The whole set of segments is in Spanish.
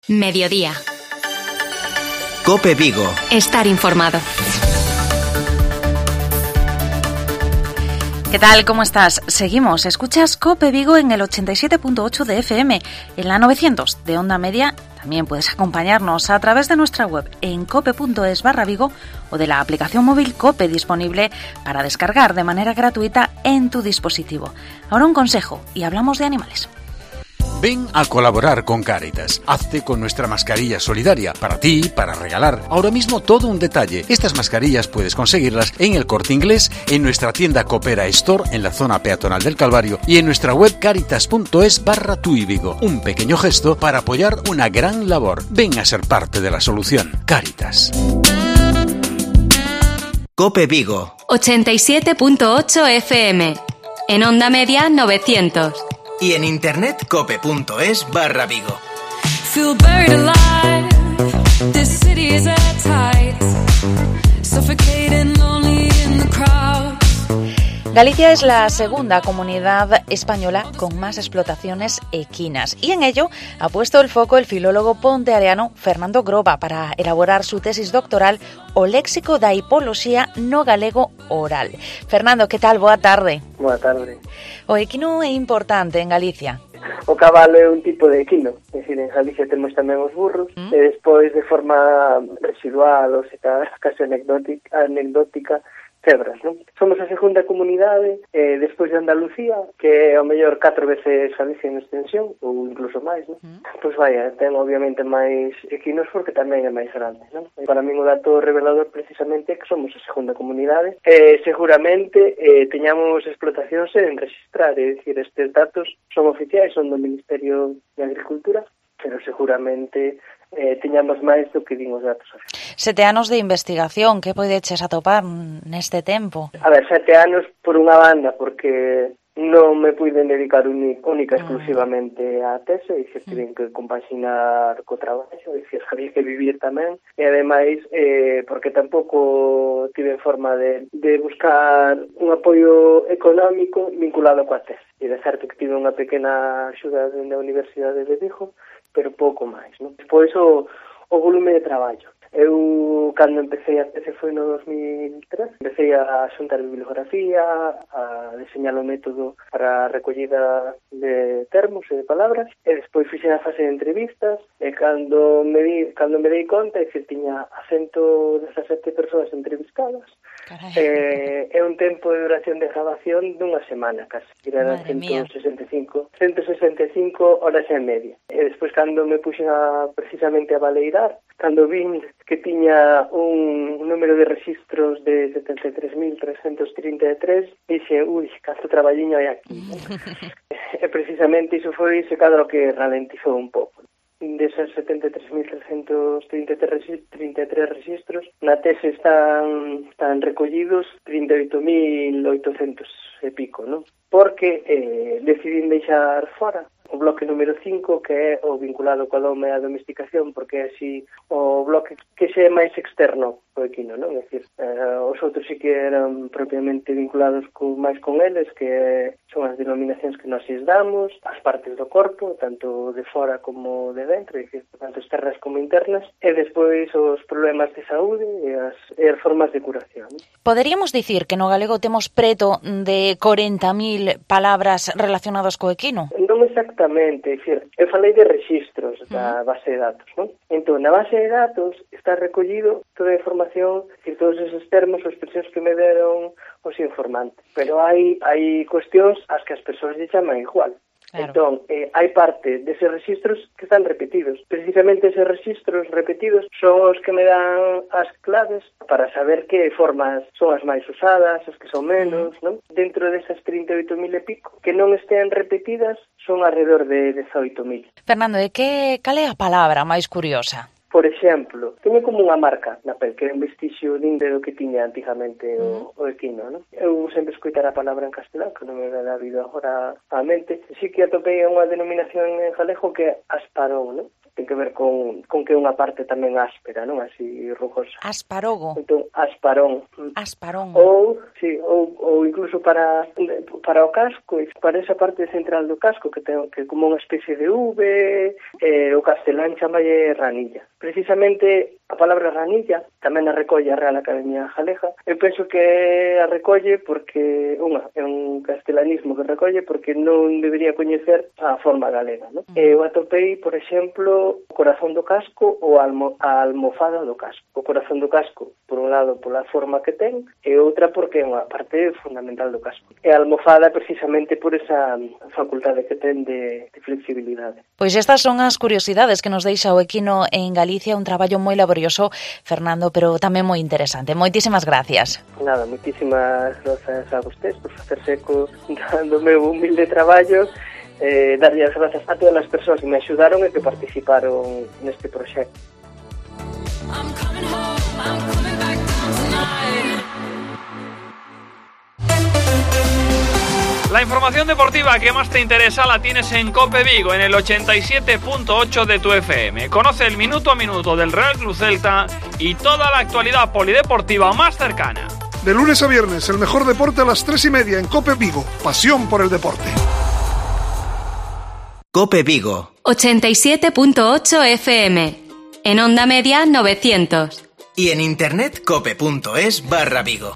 Mediodía. COPE Vigo. Estar informado. ¿Qué tal? ¿Cómo estás? Seguimos. Escuchas COPE Vigo en el 87.8 de FM, en la 900 de onda media. También puedes acompañarnos a través de nuestra web en cope.es/Vigo o de la aplicación móvil COPE disponible para descargar de manera gratuita en tu dispositivo. Ahora un consejo y hablamos de animales. Ven a colaborar con Cáritas. Hazte con nuestra mascarilla solidaria. Para ti, para regalar. Ahora mismo todo un detalle. Estas mascarillas puedes conseguirlas en el Corte Inglés, en nuestra tienda Coopera Store en la zona peatonal del Calvario y en nuestra web caritas.es/tuivigo. Un pequeño gesto para apoyar una gran labor. Ven a ser parte de la solución. Cáritas. COPE Vigo. 87.8 FM. En onda media 900. Y en internet cope.es/Vigo. Feel buried alive. This city is at tight. Suffocating lonely in the crowd. Galicia es la segunda comunidad española con más explotaciones equinas y en ello ha puesto el foco el filólogo ponteareano Fernando Groba para elaborar su tesis doctoral O léxico da hipoloxía no galego oral. Fernando, que tal? Boa tarde. Boa tarde. O equino é importante en Galicia? O cabalo é un tipo de equino, é dicir, en Galicia temos tamén os burros, e despois de forma residual, ou sea, case anecdótica, cebras, non? Somos a segunda comunidade, despois de Andalucía, que é ao mellor 4 veces Galicia en extensión, ou incluso máis, non? Pois vaya, ten obviamente máis equinos porque tamén é máis grande, non? E para min o dato revelador precisamente é que somos a segunda comunidade, seguramente teñamos explotacións en registrar, é dicir, estes datos son oficiais, son do Ministerio de Agricultura, pero seguramente teñamos máis do que din os datos. 7 anos de investigación, que podeches atopar neste tempo? A ver, 7 anos por unha banda, porque non me puiden dedicar única exclusivamente á tese, e dicir, tiven que compaxinar co traballo, dicir, había que vivir tamén, e ademais, porque tampouco tive forma de buscar un apoio económico vinculado coa tese. E de certo que tive unha pequena axuda da Universidade de Vigo, pero pouco máis, non? Despois o volume de traballo. Eu, cando empecé a tese foi no 2003, empecé a xuntar bibliografía, a deseñar o método para a recollida de termos e de palabras, e despois fixen a fase de entrevistas, e cando me dei conta, é que tiña a 117 persoas entrevistadas, é un tempo de duración de grabación dunha semana, casi. Eran 165 horas e media. E despois, cando me puxen precisamente a baleirar, cando vin que tiña un número de registros de 73.333, dixe, canto traballiño hai aquí. E precisamente iso foi ese cadro que ralentizou un pouco. Desas 73.333 registros, na tese están recollidos 38.800 e pico, non? Porque decidín deixar fora o bloque número 5, que é o vinculado coa doma e a domesticación, porque é así o bloque que xe é máis externo o equino, non? É dicir, os outros sí que eran propiamente vinculados máis con eles, que son as denominacións que nós lles damos, as partes do corpo, tanto de fora como de dentro, é dicir, tanto externas como internas, e despois os problemas de saúde e as formas de curación. Poderíamos dicir que no galego temos preto de 40.000 palabras relacionadas co equino? Non exactamente, é dicir, eu falei de registros da base de datos, non? Entón, na base de datos está recollido toda a información, é dicir, todos esos termos, as expresións que me deron os informantes, pero hai cuestións ás que as persoas lle chaman igual. Claro. Entón, hai parte deses registros que están repetidos. Precisamente eses registros repetidos son os que me dan as claves para saber que formas son as máis usadas, as que son menos, non? Dentro desas 38.000 e pico, que non estén repetidas, son alrededor de 18.000. Fernando, cal é a palabra máis curiosa? Por exemplo, teño como unha marca na pel, que é un vestixio do que tiña antigamente o equino, non? Eu sempre escoitar a palabra en castelán, que non me dá habido agora á mente. Sí que atopei unha denominación en galego que é asparón, non? ten que ver con que é unha parte tamén áspera, non? Así rugosa. Asparogo. Entón, asparón. Asparón. Ou incluso para o casco, para esa parte central do casco que ten que como unha especie de V, o castelán chamalle ranilla. Precisamente a palabra ranilla tamén a recolle a Real Academia Galega. Eu penso que a recolle porque é un castelanismo que recolle porque non debería coñecer a forma galega, non? Eu atopei, por exemplo, o corazón do casco ou a almofada do casco. O corazón do casco, por un lado, pola forma que ten, e outra porque é unha parte fundamental do casco. E a almofada precisamente por esa facultade que ten de flexibilidade. Pois estas son as curiosidades que nos deixa o equino en Galicia, un traballo moi laborioso, Fernando, pero tamén moi interesante. Moitísimas gracias. Nada, moitísimas grazas a vostedes por facerse eco do meu humilde traballo, darlle as grazas a todas as persoas que me axudaron e que participaron neste proxecto. I'm coming home, I'm coming back down tonight. La información deportiva que más te interesa la tienes en COPE Vigo, en el 87.8 de tu FM. Conoce el minuto a minuto del Real Club Celta y toda la actualidad polideportiva más cercana. De lunes a viernes, el mejor deporte a las 3:30 en COPE Vigo. Pasión por el deporte. COPE Vigo 87.8 FM. En onda media 900. y en internet cope.es/Vigo.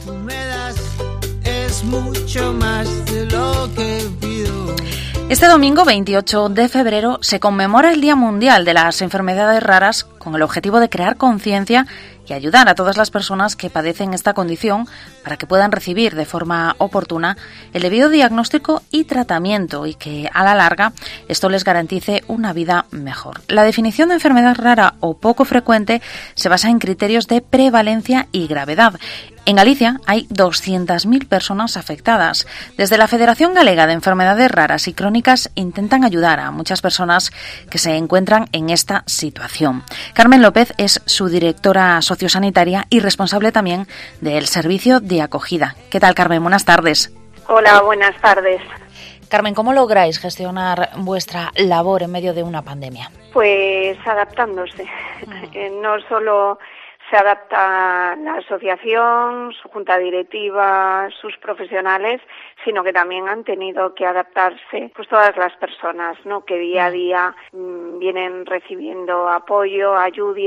Este domingo 28 de febrero se conmemora el Día Mundial de las Enfermedades Raras con el objetivo de crear conciencia y ayudar a todas las personas que padecen esta condición para que puedan recibir de forma oportuna el debido diagnóstico y tratamiento y que a la larga esto les garantice una vida mejor. La definición de enfermedad rara o poco frecuente se basa en criterios de prevalencia y gravedad. En Galicia hay 200.000 personas afectadas. Desde la Federación Galega de Enfermedades Raras y Crónicas intentan ayudar a muchas personas que se encuentran en esta situación. Carmen López es su directora sociosanitaria y responsable también del servicio de acogida. ¿Qué tal, Carmen? Buenas tardes. Hola, buenas tardes. Carmen, ¿cómo lográis gestionar vuestra labor en medio de una pandemia? Pues adaptándose. No solo se adapta la asociación, su junta directiva, sus profesionales, sino que también han tenido que adaptarse pues todas las personas, ¿no?, que día a día vienen recibiendo apoyo,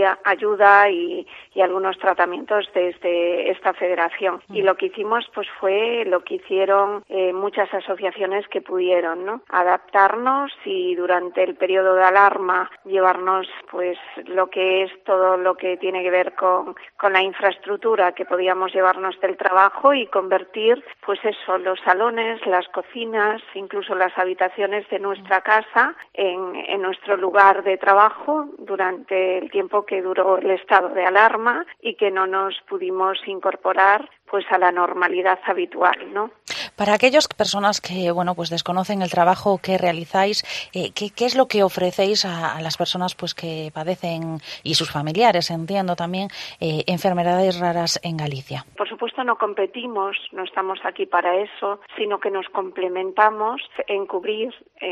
ayuda y algunos tratamientos desde esta federación. Y lo que hicimos pues fue lo que hicieron muchas asociaciones que pudieron, ¿no?, adaptarnos y durante el periodo de alarma llevarnos pues lo que es todo lo que tiene que ver con la infraestructura que podíamos llevarnos del trabajo y convertir pues eso, los salones, las cocinas, incluso las habitaciones de nuestra casa en nuestro lugar de trabajo durante el tiempo que duró el estado de alarma y que no nos pudimos incorporar pues a la normalidad habitual, ¿no? Para aquellas personas que, bueno, pues desconocen el trabajo que realizáis, ¿qué es lo que ofrecéis a las personas pues que padecen, y sus familiares, entiendo también, enfermedades raras en Galicia? Por supuesto no competimos, no estamos aquí para eso, sino que nos complementamos en cubrir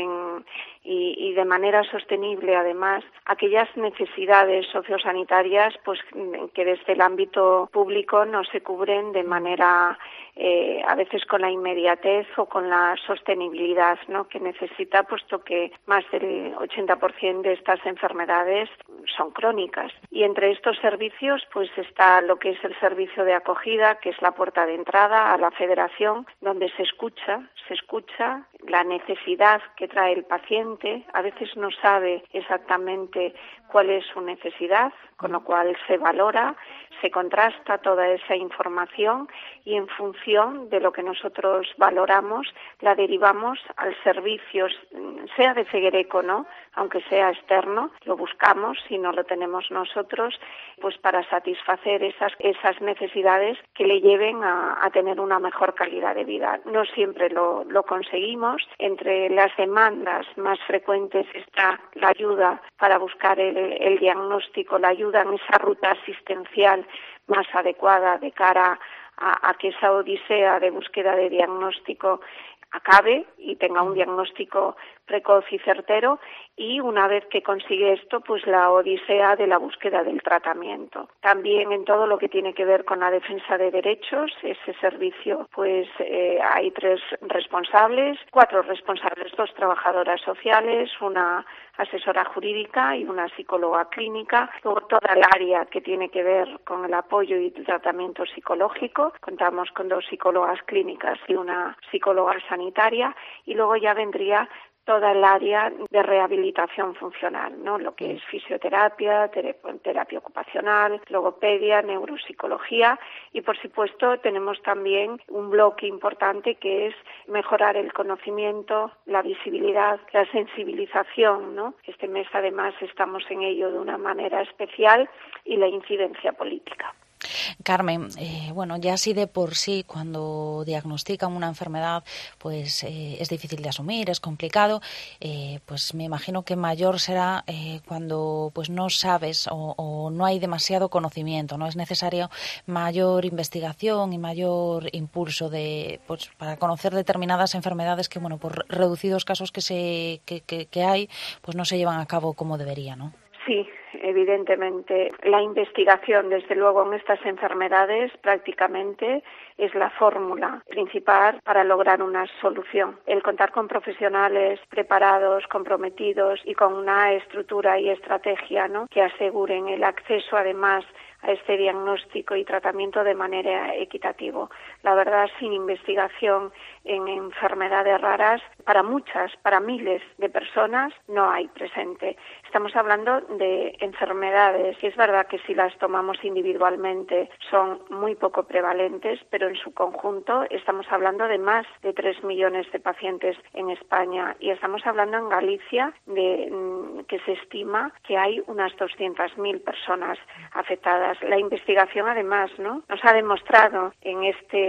y de manera sostenible, además, aquellas necesidades sociosanitarias pues que desde el ámbito público no se cubren de manera a veces con la inmediatez o con la sostenibilidad, ¿no?, que necesita, puesto que más del 80% de estas enfermedades son crónicas. Y entre estos servicios pues está lo que es el servicio de acogida, que es la puerta de entrada a la federación, donde se escucha la necesidad que trae el paciente. A veces no sabe exactamente cuál es su necesidad, con lo cual se valora, se contrasta toda esa información y en función de lo que nosotros valoramos la derivamos al servicio, sea de Feguereco, ¿no?, aunque sea externo, lo buscamos si no lo tenemos nosotros, pues para satisfacer esas necesidades que le lleven a tener una mejor calidad de vida. No siempre lo conseguimos. Entre las demandas más frecuentes está la ayuda para buscar el diagnóstico, la ayuda en esa ruta asistencial más adecuada de cara a que esa odisea de búsqueda de diagnóstico acabe y tenga un diagnóstico precoz y certero, y una vez que consigue esto, pues la odisea de la búsqueda del tratamiento. También en todo lo que tiene que ver con la defensa de derechos, ese servicio, pues hay 3 responsables, 4 responsables, 2 trabajadoras sociales, una asesora jurídica y una psicóloga clínica. Luego toda el área que tiene que ver con el apoyo y el tratamiento psicológico. Contamos con 2 psicólogas clínicas y una psicóloga sanitaria, y luego ya vendría toda el área de rehabilitación funcional, ¿no? Lo que es fisioterapia, terapia ocupacional, logopedia, neuropsicología, y por supuesto tenemos también un bloque importante que es mejorar el conocimiento, la visibilidad, la sensibilización, ¿no? Este mes además estamos en ello de una manera especial, y la incidencia política. Carmen, bueno, ya así de por sí, cuando diagnostican una enfermedad, pues es difícil de asumir, es complicado, pues me imagino que mayor será cuando pues no sabes o no hay demasiado conocimiento, ¿no? Es necesario mayor investigación y mayor impulso pues para conocer determinadas enfermedades que, bueno, por reducidos casos que hay, pues no se llevan a cabo como debería, ¿no? Sí, evidentemente. La investigación, desde luego, en estas enfermedades prácticamente es la fórmula principal para lograr una solución. El contar con profesionales preparados, comprometidos y con una estructura y estrategia, ¿no?, que aseguren el acceso, además, a este diagnóstico y tratamiento de manera equitativa. La verdad, sin investigación en enfermedades raras, para miles de personas, no hay presente. Estamos hablando de enfermedades, y es verdad que si las tomamos individualmente son muy poco prevalentes, pero en su conjunto estamos hablando de más de 3 millones de pacientes en España, y estamos hablando en Galicia que se estima que hay unas 200.000 personas afectadas. La investigación, además, ¿no?, nos ha demostrado en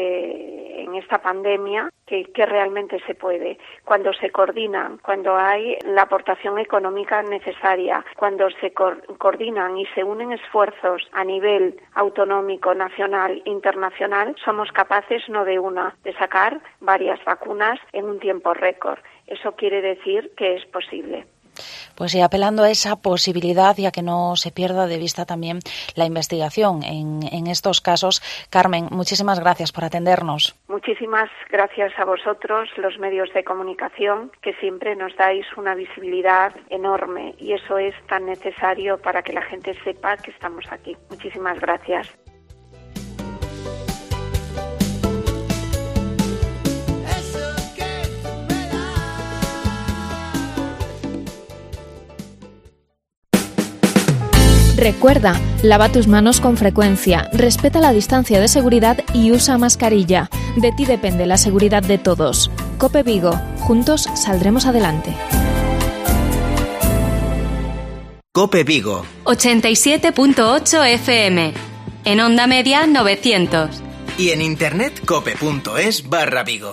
esta pandemia que realmente se puede. Cuando se coordinan, cuando hay la aportación económica necesaria, cuando se coordinan y se unen esfuerzos a nivel autonómico, nacional, internacional, somos capaces no de una, de sacar varias vacunas en un tiempo récord. Eso quiere decir que es posible. Pues sí, apelando a esa posibilidad y a que no se pierda de vista también la investigación en estos casos. Carmen, muchísimas gracias por atendernos. Muchísimas gracias a vosotros, los medios de comunicación, que siempre nos dais una visibilidad enorme, y eso es tan necesario para que la gente sepa que estamos aquí. Muchísimas gracias. Recuerda, lava tus manos con frecuencia, respeta la distancia de seguridad y usa mascarilla. De ti depende la seguridad de todos. COPE Vigo, juntos saldremos adelante. COPE Vigo 87.8 FM. En onda media 900. Y en internet cope.es/Vigo.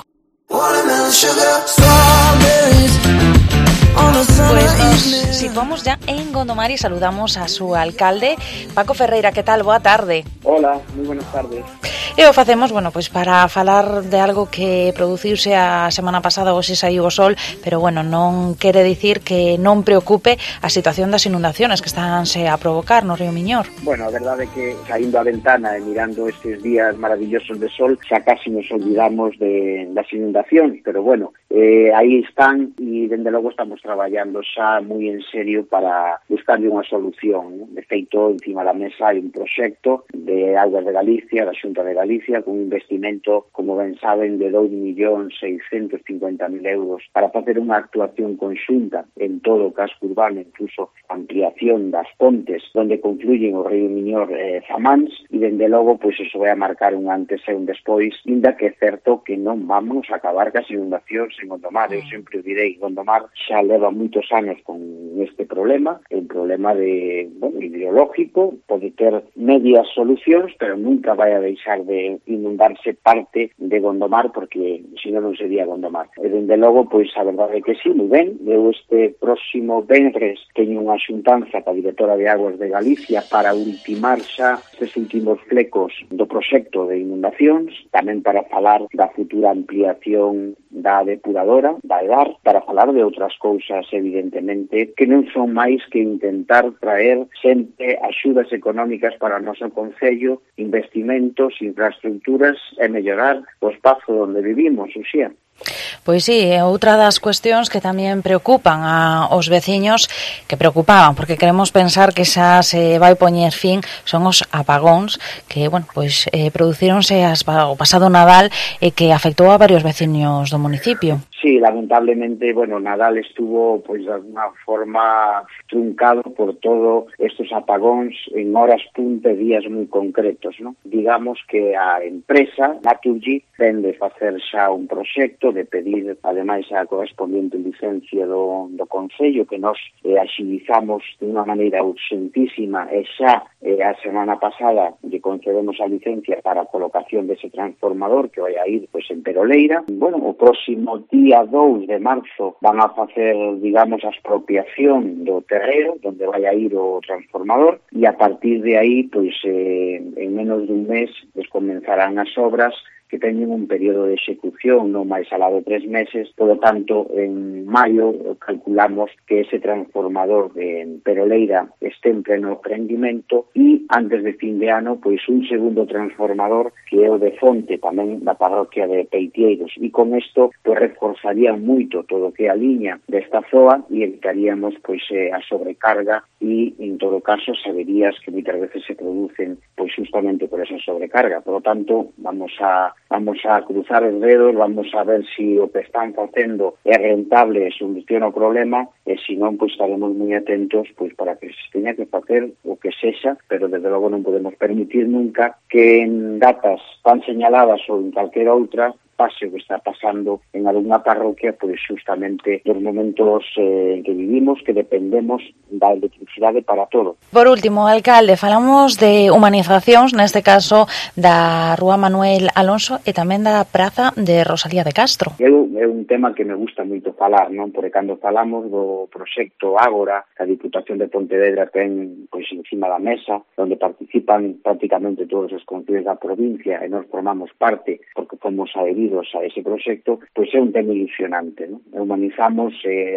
Pues nos situamos ya en Gondomar y saludamos a su alcalde, Paco Ferreira. ¿Qué tal? Boa tarde. Hola, moi buenas tardes. E o facemos, bueno, pois para falar de algo que produciuse a semana pasada, hoxe saiu o sol, pero bueno, non quere dicir que non preocupe a situación das inundaciones que estánse a provocar no río Miñor. Bueno, a verdade é que saindo a ventana e mirando estes días maravillosos de sol, xa casi nos olvidamos das inundacións, pero bueno, aí están, e dende logo estamos traballando xa moi en serio para buscarle unha solución, ¿no? De feito, encima da mesa hai un proxecto de Augas de Galicia, da Xunta de Galicia, con un investimento, como ben saben, de 2.650.000 euros para facer unha actuación conxunta en todo o casco urbano, incluso ampliación das pontes donde confluyen o río Miñor Zamáns, e dende logo, pois eso vai a marcar un antes e un despois, inda que é certo que non vamos a acabar cas inundacións en Gondomar. Eu sempre o direi, Gondomar xa leva moitos anos con este problema, é un problema ideológico, pode ter medias solucións, pero nunca vai a deixar de inundarse parte de Gondomar, porque senón non sería Gondomar. E dende logo, pois a verdade é que sí, moi ben. Eu este próximo venres teño unha xuntanza ca directora de Aguas de Galicia para ultimar xa estes últimos flecos do proxecto de inundacións, tamén para falar da futura ampliación da depuradora, da EDAR, para falar de outras cousas, evidentemente, que non son máis que intentar traer sempre axudas económicas para o noso concello, investimentos, infraestructuras e mellorar o espazo onde vivimos, Uxía. Pois sí, outra das cuestións que tamén preocupan aos veciños, que preocupaban, porque queremos pensar que xa se vai poñer fin, son os apagóns que, bueno, pois producíronse o pasado Nadal e que afectou a varios veciños do municipio. Sí, lamentablemente, bueno, Nadal estuvo, pois, de alguna forma truncado por todo estos apagóns en horas punta e días moi concretos, ¿no? Digamos que a empresa, Naturgy, tende facer xa un proxecto de pedir, ademais, a correspondiente licencia do Concello, que nos axilizamos de unha maneira urgentísima, e xa a semana pasada lle concedemos a licencia para a colocación dese transformador que vai a ir, pois, en Peroleira. Bueno, o próximo día 2 de marzo van a facer, digamos, a expropiación do terreo onde vai a ir o transformador, e a partir de aí, pois, en menos dun mes, pues, comenzarán as obras que teñen un período de execución non máis alá de 3 meses, polo tanto, en maio calculamos que ese transformador de Peroleira este en pleno rendimento, e antes de fin de ano, pois un segundo transformador que é o de Fonte, tamén da parroquia de Peitieiros, e con isto pois reforzaría moito todo o que é a liña desta zoa e evitaríamos pois a sobrecarga e, en todo caso, as averías que moitas veces se producen pois justamente por esa sobrecarga. Por lo tanto, vamos a cruzar os dedos, vamos a ver si o que están facendo é rentable e soluciona o problema, e se non, pois estaremos moi atentos pois para que se teña que facer o que sexa, pero desde logo non podemos permitir nunca que en datas tan señaladas ou en calquera outra pase o que está pasando en algunha parroquia, pois justamente dos momentos en que vivimos, que dependemos da electricidade para todo. Por último, alcalde, falamos de humanizacións, neste caso da Rúa Manuel Alonso e tamén da Praza de Rosalía de Castro. É un tema que me gusta moito falar, non? Porque cando falamos do proxecto Ágora, que a Diputación de Pontevedra ten pois encima da mesa, onde participan prácticamente todos os concellos da provincia e nós formamos parte, porque fomos adheridos a ese proxecto, pois é un tema ilusionante, non? Humanizamos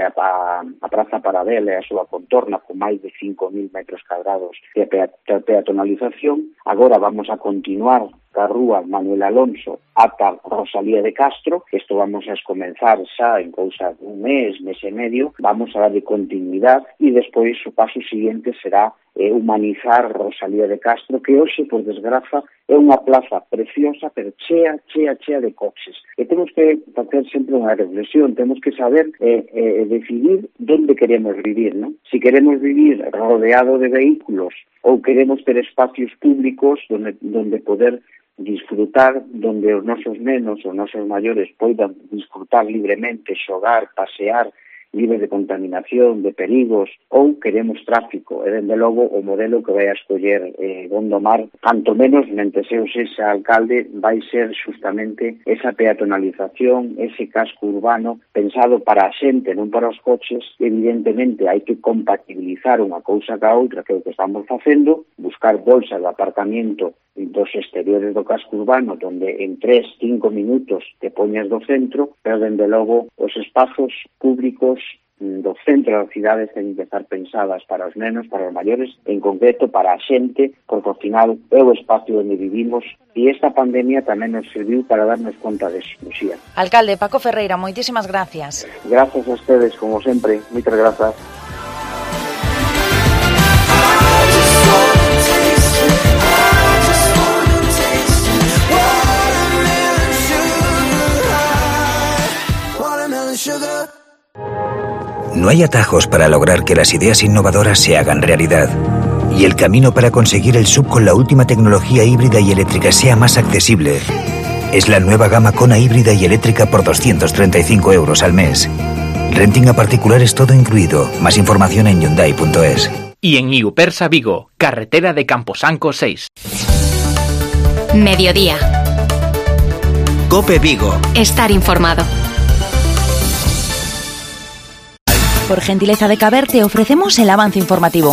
a Praza Paradela e a súa contorna con máis de 5.000 metros cuadrados de peatonalización. Agora vamos a continuar da Rúa Manuel Alonso ata Rosalía de Castro, que isto vamos a comenzar xa en cousa dun mes e medio, vamos a darle continuidade e despois o paso siguiente será humanizar Rosalía de Castro, que hoxe, por desgraza, é unha plaza preciosa, pero chea de coches. E temos que facer sempre unha reflexión, temos que saber decidir onde queremos vivir, non? Si queremos vivir rodeado de vehículos ou queremos ter espacios públicos donde poder disfrutar, donde os nosos nenos, os nosos maiores poidan disfrutar libremente, xogar, pasear, libre de contaminación, de perigos, ou queremos tráfico, e dende logo o modelo que vai a escoller Gondomar, canto menos, mentres eu sexa alcalde, vai ser justamente esa peatonalización, ese casco urbano pensado para a xente, non para os coches. Evidentemente hai que compatibilizar unha cousa ca outra, que é o que estamos facendo, buscar bolsas de aparcamiento dos exteriores do casco urbano, donde en 3-5 minutos te poñes do centro, pero dende logo os espazos públicos do centro das cidades teñen que estar pensadas para os nenos, para os maiores, en concreto para a xente, porque ao final é o espacio onde vivimos, e esta pandemia tamén nos serviu para darnos conta de eso, Lucía. Alcalde Paco Ferreira, moitísimas gracias. Gracias a ustedes, como sempre, moitas grazas. No hay atajos para lograr que las ideas innovadoras se hagan realidad. Y el camino para conseguir el SUV con la última tecnología híbrida y eléctrica sea más accesible es la nueva gama Kona híbrida y eléctrica por 235 euros al mes. Renting a particulares todo incluido. Más información en Hyundai.es. Y en Iupersa Vigo, carretera de Camposanco 6. Mediodía. COPE Vigo. Estar informado. Por gentileza de Caber te ofrecemos el avance informativo.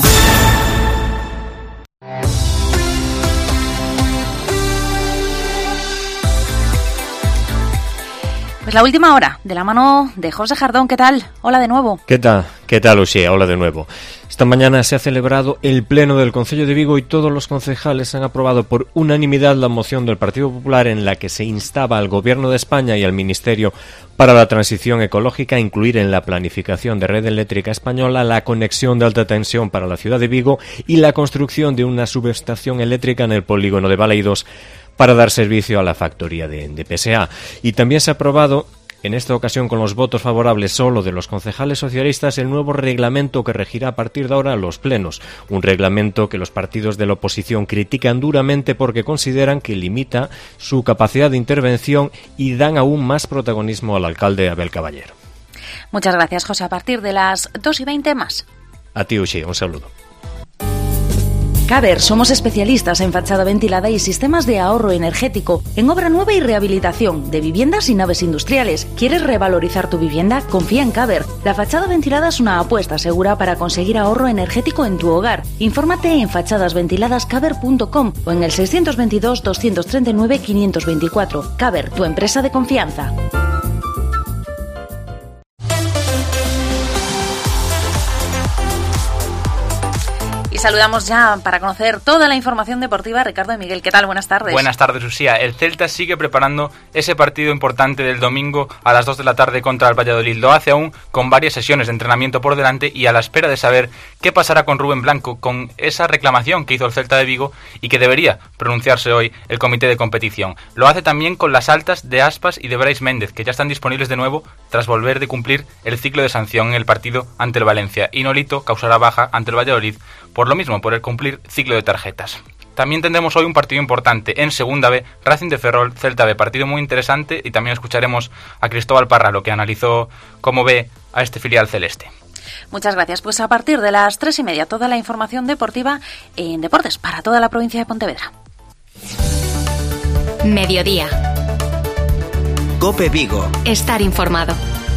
Pues la última hora, de la mano de José Jardón. ¿Qué tal? Hola de nuevo. ¿Qué tal, Uxía? Hola de nuevo. Esta mañana se ha celebrado el Pleno del Concello de Vigo y todos los concejales han aprobado por unanimidad la moción del Partido Popular en la que se instaba al Gobierno de España y al Ministerio para la Transición Ecológica a incluir en la planificación de red eléctrica española la conexión de alta tensión para la ciudad de Vigo y la construcción de una subestación eléctrica en el polígono de Baleidos para dar servicio a la factoría de PSA. Y también se ha aprobado, en esta ocasión con los votos favorables solo de los concejales socialistas, el nuevo reglamento que regirá a partir de ahora los plenos. Un reglamento que los partidos de la oposición critican duramente porque consideran que limita su capacidad de intervención y dan aún más protagonismo al alcalde Abel Caballero. Muchas gracias, José. A partir de las 2:20 más. A ti, Uxi, un saludo. Caber, somos especialistas en fachada ventilada y sistemas de ahorro energético, en obra nueva y rehabilitación de viviendas y naves industriales. ¿Quieres revalorizar tu vivienda? Confía en Caber. La fachada ventilada es una apuesta segura para conseguir ahorro energético en tu hogar. Infórmate en fachadasventiladascaber.com o en el 622 239 524. Caber, tu empresa de confianza. Saludamos ya para conocer toda la información deportiva a Ricardo y Miguel. ¿Qué tal? Buenas tardes. Buenas tardes, Uxía. El Celta sigue preparando ese partido importante del domingo a las 2 de la tarde contra el Valladolid. Lo hace aún con varias sesiones de entrenamiento por delante y a la espera de saber qué pasará con Rubén Blanco, con esa reclamación que hizo el Celta de Vigo y que debería pronunciarse hoy el comité de competición. Lo hace también con las altas de Aspas y de Brais Méndez, que ya están disponibles de nuevo tras volver de cumplir el ciclo de sanción en el partido ante el Valencia. Y Nolito causará baja ante el Valladolid por lo mismo, por el cumplir ciclo de tarjetas. También tendremos hoy un partido importante en Segunda B, Racing de Ferrol, Celta B, partido muy interesante, y también escucharemos a Cristóbal Parra, lo que analizó cómo ve a este filial celeste. Muchas gracias. Pues a partir de las 3:30 toda la información deportiva en deportes para toda la provincia de Pontevedra. Mediodía. COPE Vigo. Estar informado.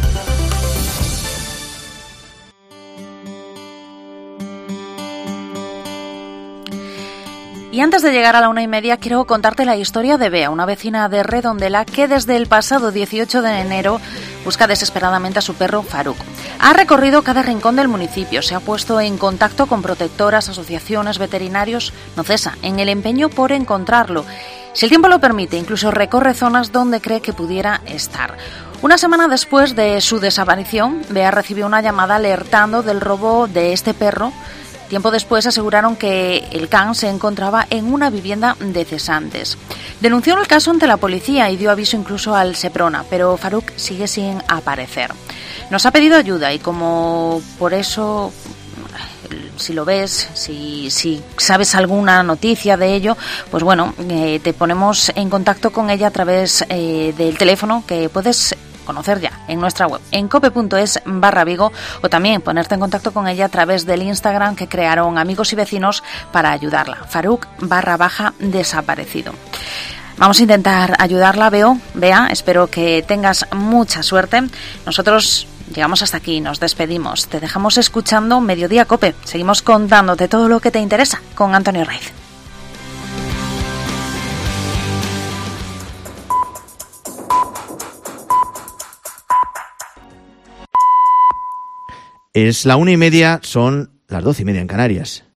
Y antes de llegar a la 1:30 quiero contarte la historia de Bea, una vecina de Redondela que desde el pasado 18 de enero busca desesperadamente a su perro Faruk. Ha recorrido cada rincón del municipio, se ha puesto en contacto con protectoras, asociaciones, veterinarios, no cesa en el empeño por encontrarlo. Si el tiempo lo permite, incluso recorre zonas donde cree que pudiera estar. Una semana después de su desaparición, Bea recibió una llamada alertando del robo de este perro. Tiempo después aseguraron que el can se encontraba en una vivienda de cesantes. Denunció el caso ante la policía y dio aviso incluso al Seprona, pero Faruk sigue sin aparecer. Nos ha pedido ayuda y como por eso, si lo ves, si sabes alguna noticia de ello, pues bueno, te ponemos en contacto con ella a través del teléfono que puedes conocer ya en nuestra web, en cope.es/Vigo, o también ponerte en contacto con ella a través del Instagram que crearon amigos y vecinos para ayudarla, Faruk_desaparecido. Vamos a intentar ayudarla, Bea, espero que tengas mucha suerte. Nosotros llegamos hasta aquí, nos despedimos, te dejamos escuchando Mediodía Cope, seguimos contándote todo lo que te interesa con Antonio Raiz. Es la 1:30, son las 12:30 en Canarias.